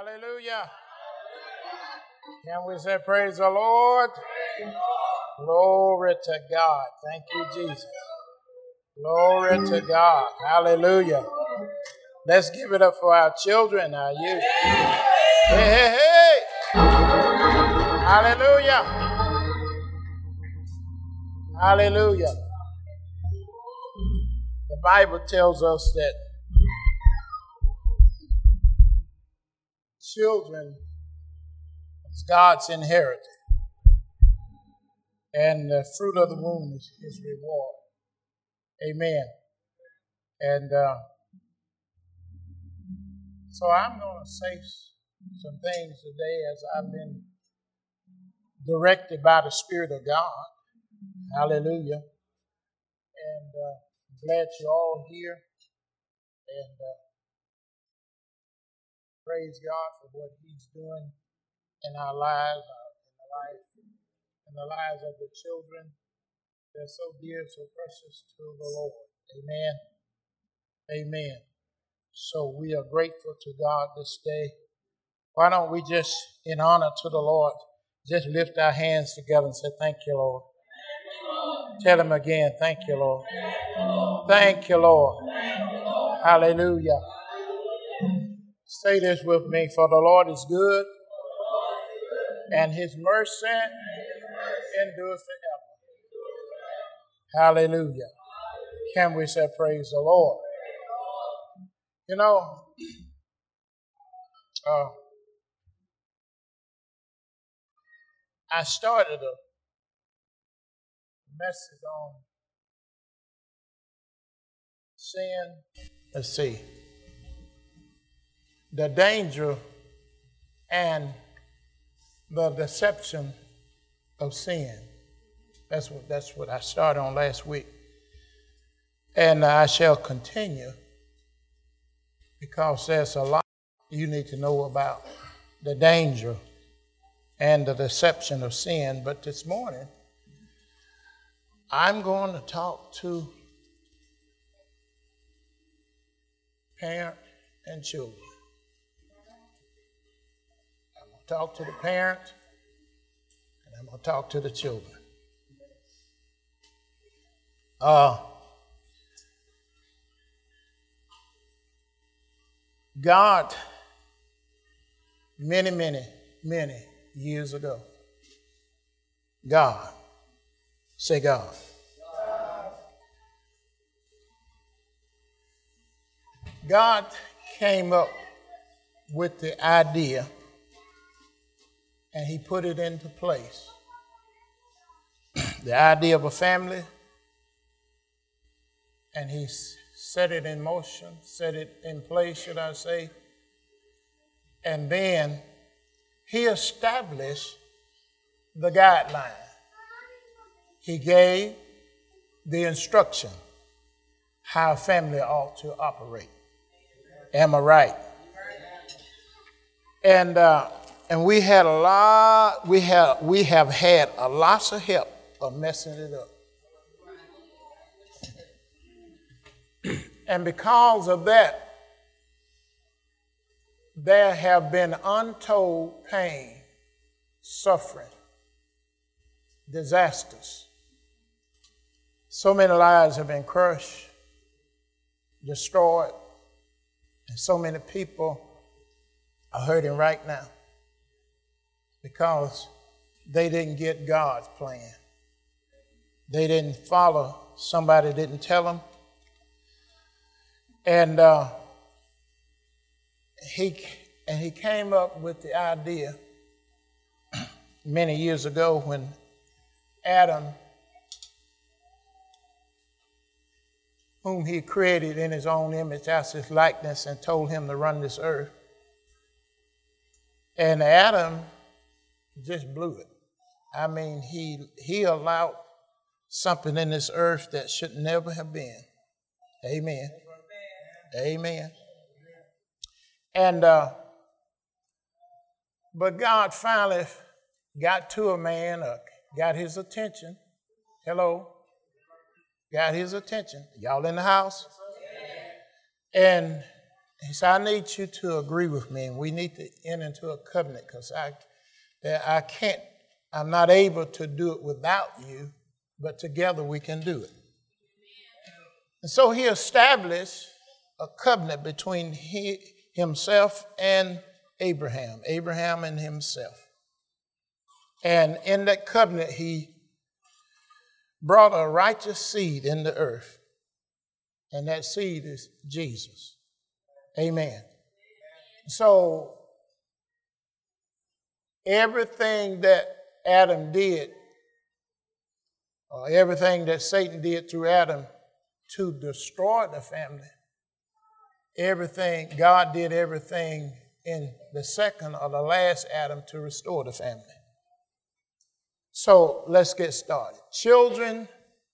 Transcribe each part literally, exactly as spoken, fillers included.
Hallelujah. Can we say praise the Lord? Glory to God. Thank you, Jesus. Glory to God. Hallelujah. Let's give it up for our children, our youth. Hey, hey, hey. Hallelujah. Hallelujah. The Bible tells us that children is God's inheritance, and the fruit of the womb is his reward. Amen. And uh, so I'm going to say some things today as I've been directed by the Spirit of God. Hallelujah. And uh, I'm glad you're all here. And uh, praise God for what he's doing in our lives, uh, in the life, in the lives of the children. They're so dear, so precious to the Lord. Amen. Amen. So we are grateful to God this day. Why don't we just, in honor to the Lord, just lift our hands together and say, thank you, Lord. Tell him again, thank you, Lord. Thank you, Lord. Hallelujah. Say this with me, for the Lord is good, and his mercy endures forever. Hallelujah. Can we say praise the Lord? You know, uh, I started a message on sin. Let's see. The danger and the deception of sin. That's what that's what I started on last week. And I shall continue because there's a lot you need to know about the danger and the deception of sin. But this morning, I'm going to talk to parents and children. I'm going to talk to the parents, and I'm going to talk to the children. Uh, God, many, many, many years ago, God, say God. God came up with the idea and he put it into place. The idea of a family, and he set it in motion, set it in place, should I say. And then he established the guideline. He gave the instruction how a family ought to operate. Am I right? And uh, and we had a lot. We have we have had a lots of help of messing it up. And because of that, there have been untold pain, suffering, disasters. So many lives have been crushed, destroyed, and so many people are hurting right now because they didn't get God's plan. They didn't follow. Somebody didn't tell them. And uh, he and he came up with the idea many years ago when Adam, whom he created in his own image, after his likeness, and told him to run this earth. And Adam just blew it. I mean, he he allowed something in this earth that should never have been. Amen. Amen. And uh, but God finally got to a man, uh, got his attention. Hello. Got his attention. Y'all in the house? And He said, I need you to agree with me, and we need to enter into a covenant because I, I can't, I'm not able to do it without you, but together we can do it. And so he established a covenant between he, himself and Abraham, Abraham and himself. And in that covenant, he brought a righteous seed in the earth. And that seed is Jesus. Amen. So everything that Adam did, or everything that Satan did through Adam to destroy the family, everything, God did everything in the second or the last Adam to restore the family. So let's get started. Children,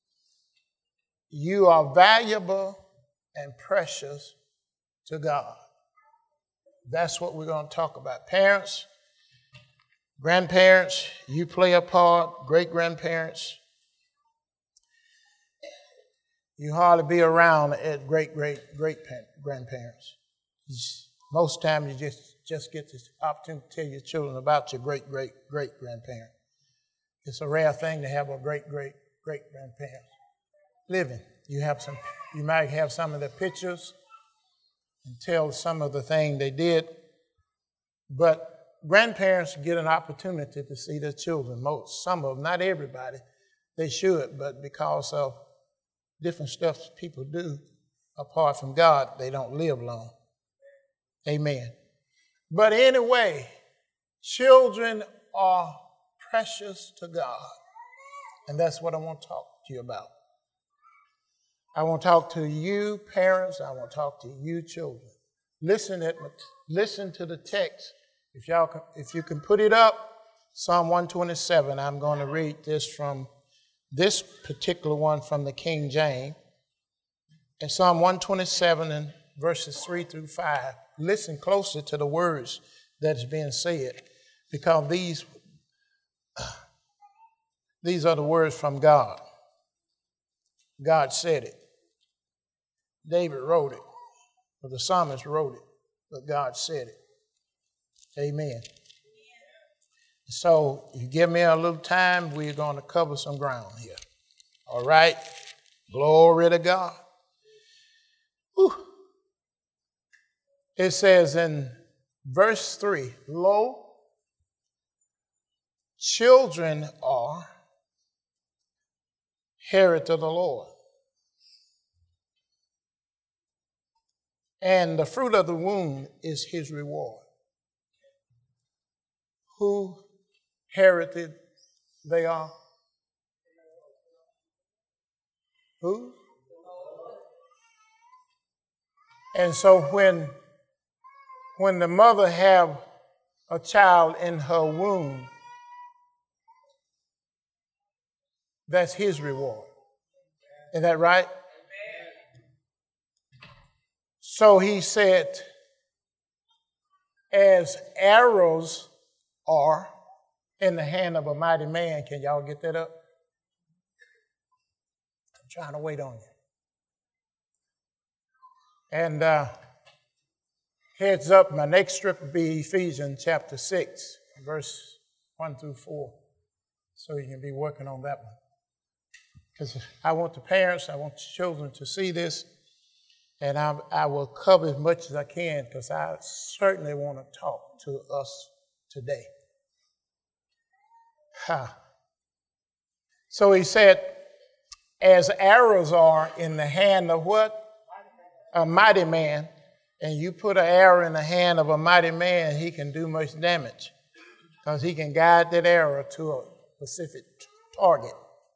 you are valuable and precious to God. That's what we're going to talk about. Parents, grandparents, you play a part, great-grandparents. You hardly be around at great-great-great-grandparents. Most times you just, just get this opportunity to tell your children about your great-great-great-grandparent. It's a rare thing to have a great-great-great-grandparent living. You have some, you might have some of the pictures and tell some of the things they did, but grandparents get an opportunity to see their children. Most, some of them, not everybody, they should, but because of different stuff people do apart from God, they don't live long. Amen. But anyway, children are precious to God, and that's what I want to talk to you about. I want to talk to you, parents. I want to talk to you, children. Listen at, listen to the text. If y'all, can, if you can put it up, Psalm one twenty-seven. I'm going to read this from this particular one from the King James. And Psalm one twenty-seven and verses three through five. Listen closely to the words that is being said, because these, these are the words from God. God said it. David wrote it, or the psalmist wrote it, but God said it. Amen. So you give me a little time, we're going to cover some ground here. All right? Glory to God. Whew. It says in verse three, lo, children are heritage of the Lord, and the fruit of the womb is his reward. Who heritage they are? Who? And so when, when the mother have a child in her womb, that's his reward. Is that right? So he said, as arrows are in the hand of a mighty man. Can y'all get that up? I'm trying to wait on you. And uh, heads up, my next strip will be Ephesians chapter six, verse one through four. So you can be working on that one. Because I want the parents, I want the children to see this, and I, I will cover as much as I can, because I certainly want to talk to us today. Ha. So he said, as arrows are in the hand of what? A mighty man. And you put an arrow in the hand of a mighty man, he can do much damage, because he can guide that arrow to a specific target.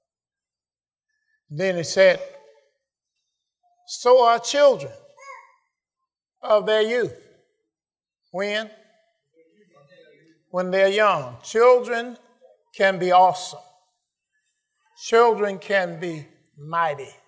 Then he said, so are children of their youth. When? When they're young. Children can be awesome. Children can be mighty.